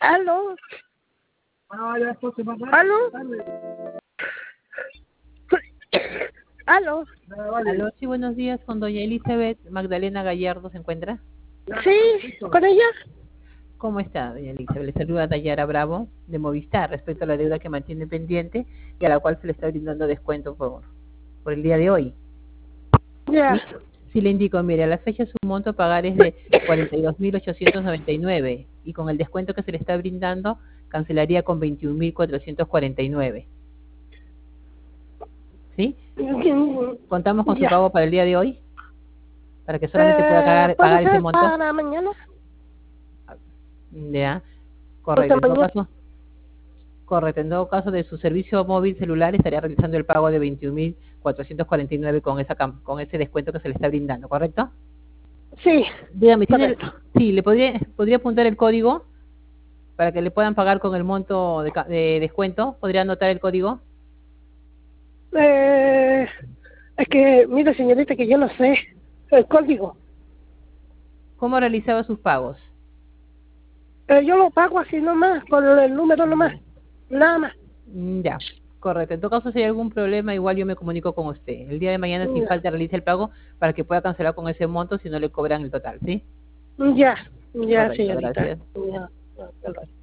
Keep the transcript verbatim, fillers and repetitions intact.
Aló. Aló. Aló. Aló, sí, buenos días, con doña Elizabeth Magdalena Gallardo, ¿se encuentra? Sí, con ella. ¿Cómo está, doña Elizabeth? Le saluda Dayara Bravo, de Movistar, respecto a la deuda que mantiene pendiente y a la cual se le está brindando descuento por, por el día de hoy. Ya. ¿Sí? Sí, le indico, mire, a la fecha su monto a pagar es de cuarenta y dos mil ochocientos noventa y nueve y con el descuento que se le está brindando cancelaría con veintiún mil cuatrocientos cuarenta y nueve. ¿Sí? ¿Contamos con su Ya. pago para el día de hoy? Para que solamente pueda Eh, pagar, ¿Puede pagar ese ser monto. para mañana? Ya, Porque correcto. En todo mañana. caso, correcto. En todo caso, de su servicio móvil celular estaría realizando el pago de veintiún mil cuatrocientos cuarenta y nueve con esa cam- con ese descuento que se le está brindando, ¿correcto? Sí, Dígame, ¿tiene el- correcto. sí, le podría podría apuntar el código para que le puedan pagar con el monto de, ca- de descuento. ¿Podría anotar el código? Eh, es que, mire, señorita, que yo no sé el código. ¿Cómo realizaba sus pagos? Eh, yo lo pago así nomás, con el número nomás. Ya. Nada más. Mm, ya, correcto. En todo caso, si hay algún problema, igual yo me comunico con usted. El día de mañana, si Ya, falta, realice el pago para que pueda cancelar con ese monto si no le cobran el total, ¿sí? ya, ya, Correcto, señorita. gracias. Ya, ya, ya.